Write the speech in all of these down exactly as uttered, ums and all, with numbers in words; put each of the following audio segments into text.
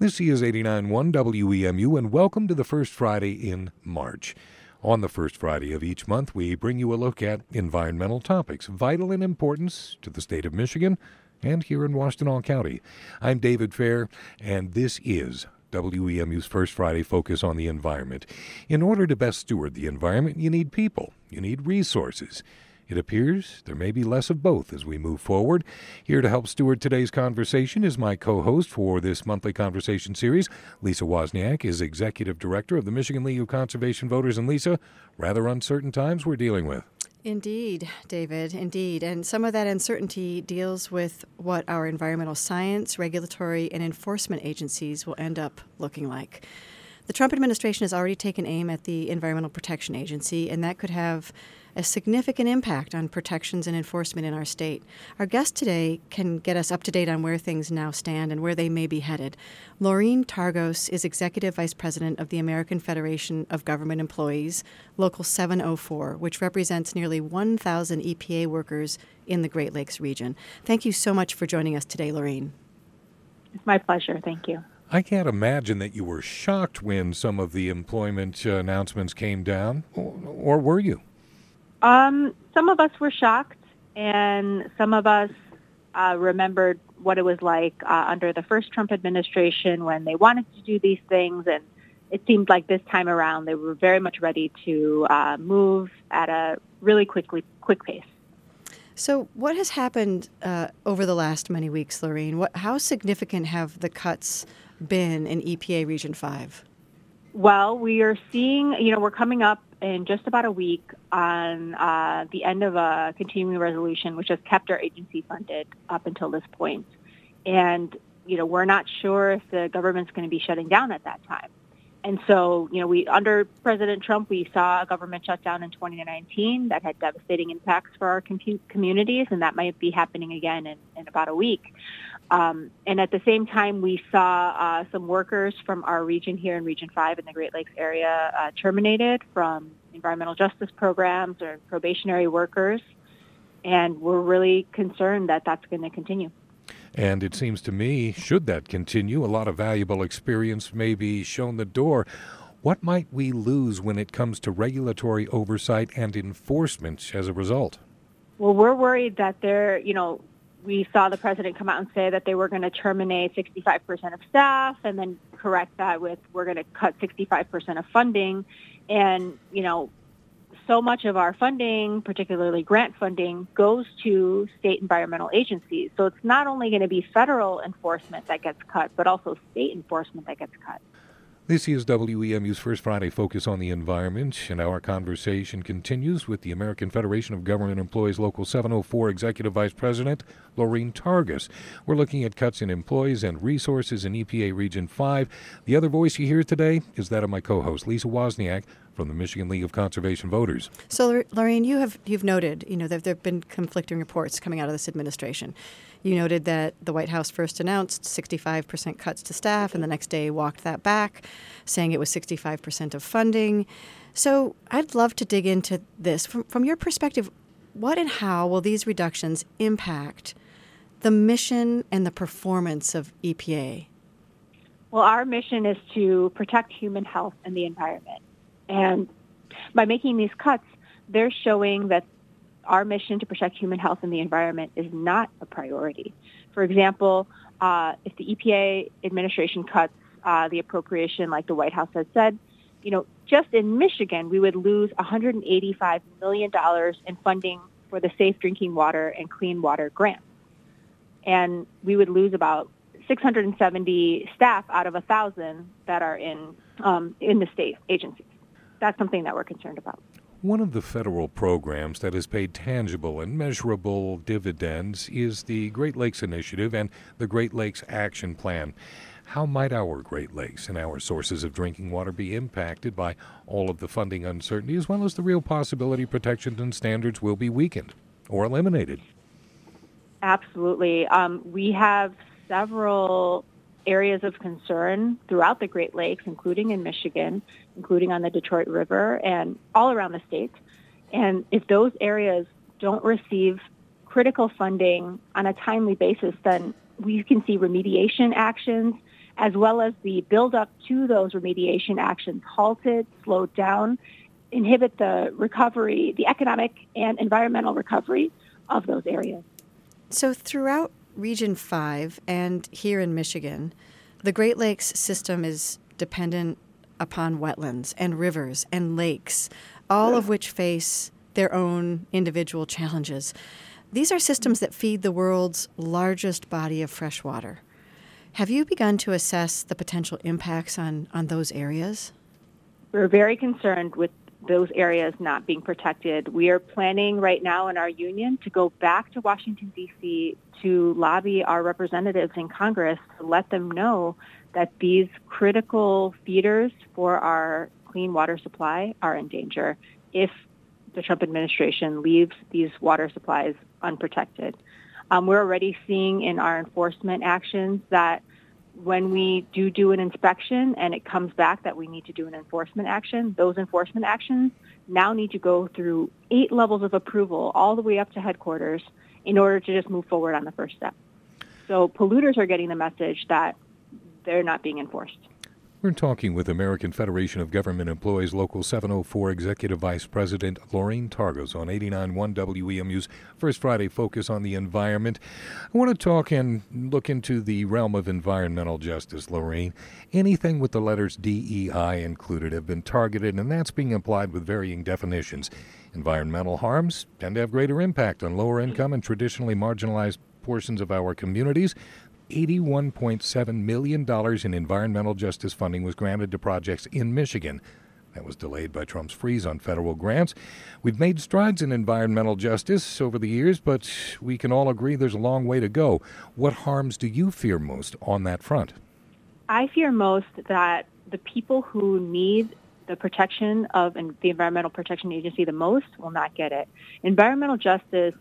This is eighty-nine point one W E M U, and welcome to the first Friday in March. On the first Friday of each month, we bring you a look at environmental topics vital in importance to the state of Michigan and here in Washtenaw County. I'm David Fair, and this is W E M U's First Friday Focus on the Environment. In order to best steward the environment, you need people, you need resources. It appears there may be less of both as we move forward. Here to help steward today's conversation is my co-host for this monthly conversation series. Lisa Wozniak is Executive Director of the Michigan League of Conservation Voters. And Lisa, rather uncertain times we're dealing with. Indeed, David, indeed. And some of that uncertainty deals with what our environmental science, regulatory, and enforcement agencies will end up looking like. The Trump administration has already taken aim at the Environmental Protection Agency, and that could have a significant impact on protections and enforcement in our state. Our guest today can get us up to date on where things now stand and where they may be headed. Laureen Targos is Executive Vice President of the American Federation of Government Employees, Local seven oh four, which represents nearly one thousand E P A workers in the Great Lakes region. Thank you so much for joining us today, Laureen. It's my pleasure. Thank you. I can't imagine that you were shocked when some of the employment uh, announcements came down, or, or were you? Um, some of us were shocked, and some of us uh, remembered what it was like uh, under the first Trump administration when they wanted to do these things, and it seemed like this time around they were very much ready to uh, move at a really quickly quick pace. So what has happened uh, over the last many weeks, Laureen? What, how significant have the cuts been in E P A Region five? Well, we are seeing, you know, we're coming up in just about a week on uh, the end of a continuing resolution, which has kept our agency funded up until this point. And, you know, we're not sure if the government's going to be shutting down at that time. And so, you know, we under President Trump, we saw a government shutdown in twenty nineteen that had devastating impacts for our com- communities, and that might be happening again in, in about a week. Um, and at the same time, we saw uh, some workers from our region here in Region five in the Great Lakes area uh, terminated from environmental justice programs or probationary workers. And we're really concerned that that's going to continue. And it seems to me, should that continue, a lot of valuable experience may be shown the door. What might we lose when it comes to regulatory oversight and enforcement as a result? Well, we're worried that there, you know, we saw the president come out and say that they were going to terminate sixty-five percent of staff and then correct that with we're going to cut sixty-five percent of funding. And, you know, so much of our funding, particularly grant funding, goes to state environmental agencies. So it's not only going to be federal enforcement that gets cut, but also state enforcement that gets cut. This is W E M U's First Friday Focus on the Environment, and our conversation continues with the American Federation of Government Employees Local seven oh four Executive Vice President, Laureen Targos. We're looking at cuts in employees and resources in E P A Region five. The other voice you hear today is that of my co-host, Lisa Wozniak, from the Michigan League of Conservation Voters. So, Laureen, you have you've noted, you know, that there have been conflicting reports coming out of this administration. You noted that the White House first announced sixty-five percent cuts to staff and the next day walked that back, saying it was sixty-five percent of funding. So I'd love to dig into this. From, from your perspective, what and how will these reductions impact the mission and the performance of E P A? Well, our mission is to protect human health and the environment. And by making these cuts, they're showing that our mission to protect human health and the environment is not a priority. For example, uh, if the E P A administration cuts uh, the appropriation like the White House has said, you know, just in Michigan, we would lose one hundred eighty-five million dollars in funding for the Safe Drinking Water and Clean Water grants. And we would lose about six hundred seventy staff out of one thousand that are in um, in the state agencies. That's something that we're concerned about. One of the federal programs that has paid tangible and measurable dividends is the Great Lakes Initiative and the Great Lakes Action Plan. How might our Great Lakes and our sources of drinking water be impacted by all of the funding uncertainty, as well as the real possibility protections and standards will be weakened or eliminated? Absolutely. Um, we have several areas of concern throughout the Great Lakes, including in Michigan, including on the Detroit River and all around the state. And if those areas don't receive critical funding on a timely basis, then we can see remediation actions as well as the build-up to those remediation actions halted, slowed down, inhibit the recovery, the economic and environmental recovery of those areas. So throughout Region five and here in Michigan, the Great Lakes system is dependent upon wetlands and rivers and lakes, all of which face their own individual challenges. These are systems that feed the world's largest body of fresh water. Have you begun to assess the potential impacts on, on those areas? We're very concerned with those areas not being protected. We are planning right now in our union to go back to Washington, D C to lobby our representatives in Congress to let them know that these critical feeders for our clean water supply are in danger if the Trump administration leaves these water supplies unprotected. Um, we're already seeing in our enforcement actions that when we do do an inspection and it comes back that we need to do an enforcement action, those enforcement actions now need to go through eight levels of approval all the way up to headquarters in order to just move forward on the first step. So polluters are getting the message that they're not being enforced. We're talking with American Federation of Government Employees Local seven oh four Executive Vice President Laureen Targos on eighty-nine point one W E M U's First Friday Focus on the Environment. I want to talk and look into the realm of environmental justice, Laureen. Anything with the letters D E I included have been targeted, and that's being applied with varying definitions. Environmental harms tend to have greater impact on lower income and traditionally marginalized portions of our communities. eighty-one point seven million dollars in environmental justice funding was granted to projects in Michigan. That was delayed by Trump's freeze on federal grants. We've made strides in environmental justice over the years, but we can all agree there's a long way to go. What harms do you fear most on that front? I fear most that the people who need the protection of the Environmental Protection Agency the most will not get it. Environmental justice,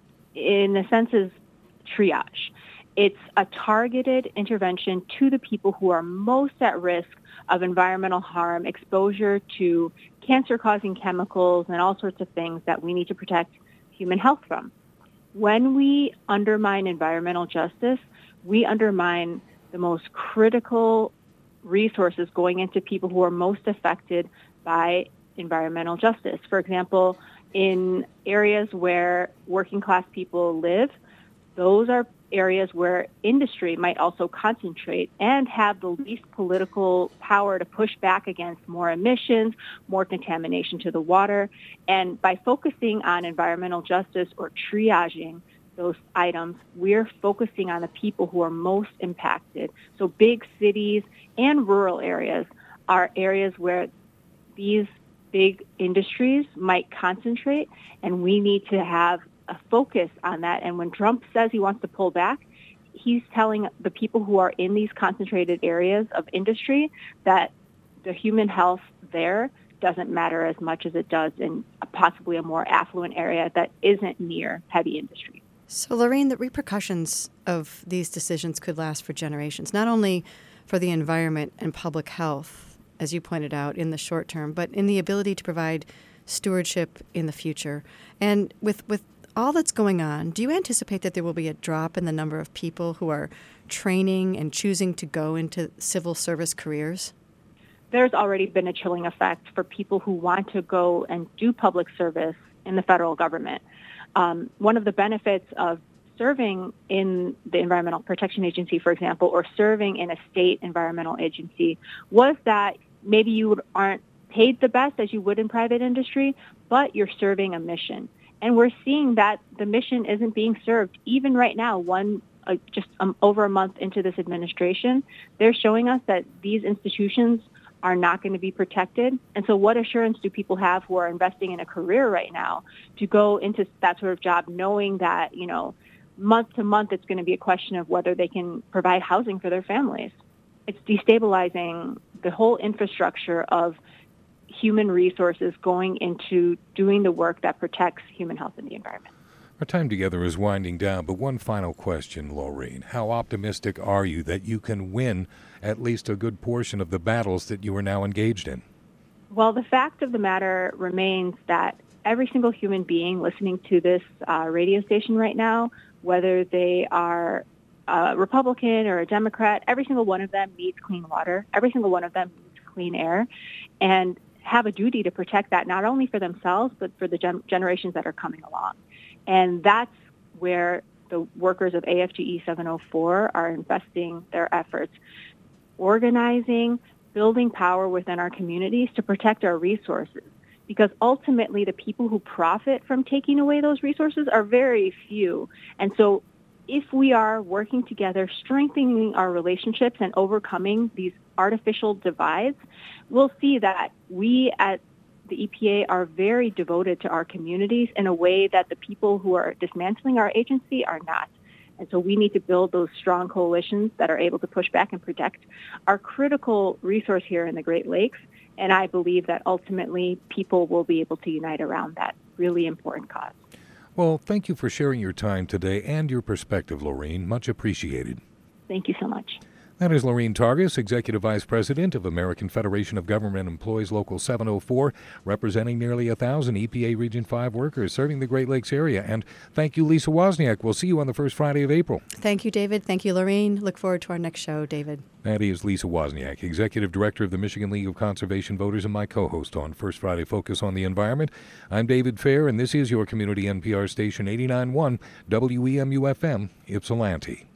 in a sense, is triage. It's a targeted intervention to the people who are most at risk of environmental harm, exposure to cancer-causing chemicals and all sorts of things that we need to protect human health from. When we undermine environmental justice, we undermine the most critical resources going into people who are most affected by environmental justice. For example, in areas where working class people live, those are areas where industry might also concentrate and have the least political power to push back against more emissions, more contamination to the water. And by focusing on environmental justice or triaging those items, we're focusing on the people who are most impacted. So big cities and rural areas are areas where these big industries might concentrate, and we need to have a focus on that. And when Trump says he wants to pull back, he's telling the people who are in these concentrated areas of industry that the human health there doesn't matter as much as it does in a possibly a more affluent area that isn't near heavy industry. So, Laureen, the repercussions of these decisions could last for generations, not only for the environment and public health, as you pointed out, in the short term, but in the ability to provide stewardship in the future. And with, with all that's going on, do you anticipate that there will be a drop in the number of people who are training and choosing to go into civil service careers? There's already been a chilling effect for people who want to go and do public service in the federal government. Um, one of the benefits of serving in the Environmental Protection Agency, for example, or serving in a state environmental agency was that maybe you aren't paid the best as you would in private industry, but you're serving a mission. And we're seeing that the mission isn't being served. Even right now, one uh, just um, over a month into this administration, they're showing us that these institutions are not going to be protected. And so what assurance do people have who are investing in a career right now to go into that sort of job knowing that, you know, month to month it's going to be a question of whether they can provide housing for their families? It's destabilizing the whole infrastructure of human resources going into doing the work that protects human health and the environment. Our time together is winding down, but one final question, Laureen. How optimistic are you that you can win at least a good portion of the battles that you are now engaged in? Well, the fact of the matter remains that every single human being listening to this uh, radio station right now, whether they are a Republican or a Democrat, every single one of them needs clean water. Every single one of them needs clean air, and have a duty to protect that not only for themselves, but for the gen- generations that are coming along. And that's where the workers of A F G E seven oh four are investing their efforts, organizing, building power within our communities to protect our resources. Because ultimately, the people who profit from taking away those resources are very few. And so if we are working together, strengthening our relationships and overcoming these artificial divides, we'll see that we at the E P A are very devoted to our communities in a way that the people who are dismantling our agency are not. And so we need to build those strong coalitions that are able to push back and protect our critical resource here in the Great Lakes. And I believe that ultimately people will be able to unite around that really important cause. Well, thank you for sharing your time today and your perspective, Laureen. Much appreciated. Thank you so much. That is Laureen Targus, Executive Vice President of American Federation of Government Employees Local seven oh four, representing nearly one thousand E P A Region five workers serving the Great Lakes area. And thank you, Lisa Wozniak. We'll see you on the first Friday of April. Thank you, David. Thank you, Laureen. Look forward to our next show, David. That is Lisa Wozniak, Executive Director of the Michigan League of Conservation Voters and my co-host on First Friday Focus on the Environment. I'm David Fair, and this is your community N P R station eighty-nine point one W E M U F M, Ypsilanti.